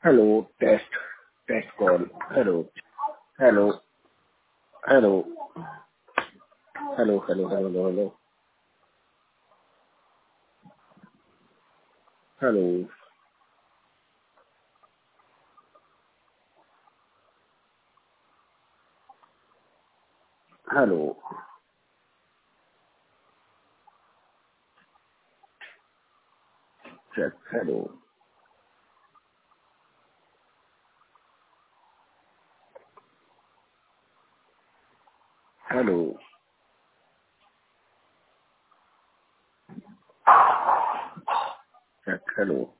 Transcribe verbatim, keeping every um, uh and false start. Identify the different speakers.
Speaker 1: Hello, test, test call. Hello, hello, hello, hello, hello, hello, hello, hello, hello, check, hello, hello, check, hello.